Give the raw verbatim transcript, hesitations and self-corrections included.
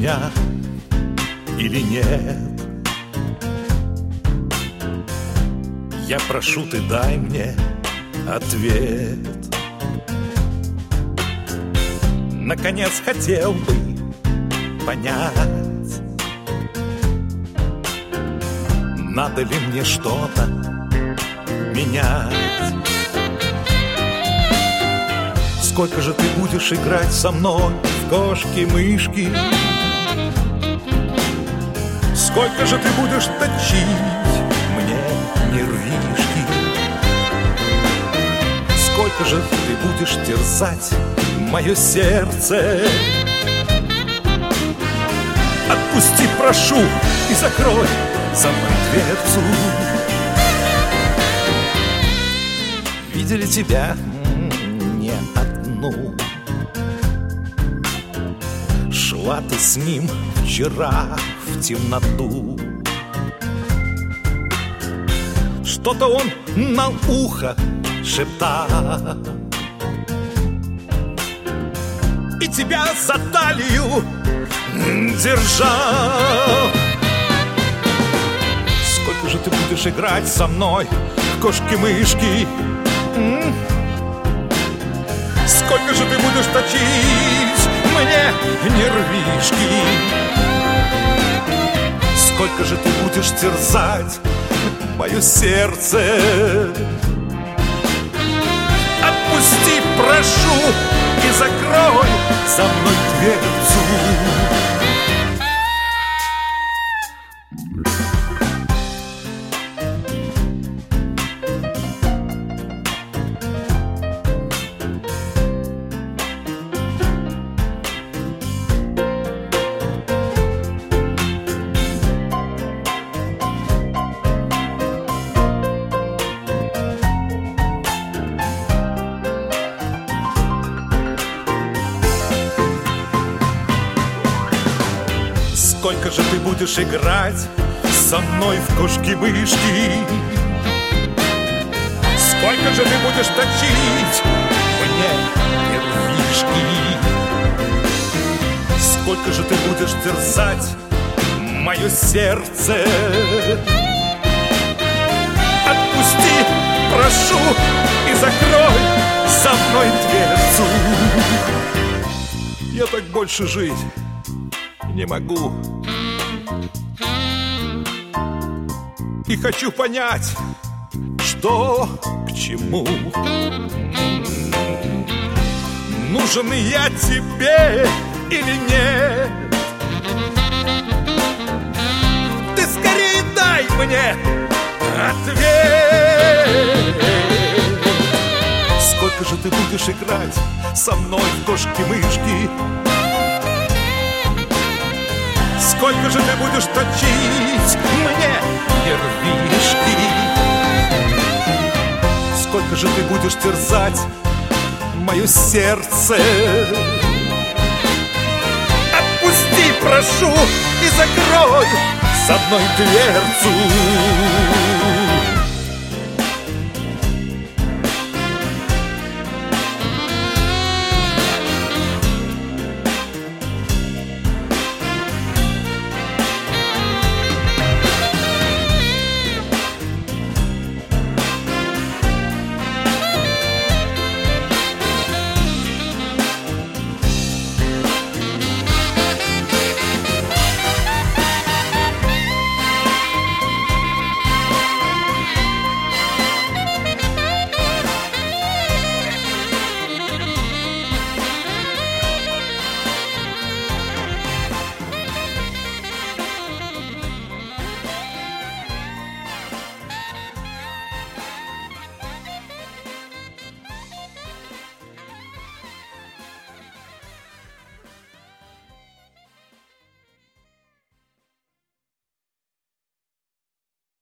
меня или нет. Я прошу, ты дай мне ответ. Наконец хотел бы понять, надо ли мне что-то менять. Сколько же ты будешь играть со мной в кошки-мышки? Сколько же ты будешь точить мне нервишки? Сколько же ты будешь терзать мое сердце? Отпусти, прошу, и закрой за мной дверцу. Видели тебя не одну. Шла ты с ним вчера в темноту. Что-то он на ухо шептал и тебя за талию держал. Сколько же ты будешь играть со мной в кошки-мышки? Сколько же ты будешь точить мне нервишки? Сколько же ты будешь терзать мое сердце? Отпусти, прошу, и закрой за мной дверцу. Сколько же ты будешь играть со мной в кошки-мышки? Сколько же ты будешь точить мне нервишки? Сколько же ты будешь терзать мое сердце? Отпусти, прошу, и закрой за мной дверцу. Я так больше жить не могу. И хочу понять, что к чему. Нужен я тебе или нет? Ты скорее дай мне ответ. Сколько же ты будешь играть со мной в кошки-мышки? Сколько же ты будешь точить мне нервишки? Сколько же ты будешь терзать мое сердце? Отпусти, прошу, и закрой со мной дверцу.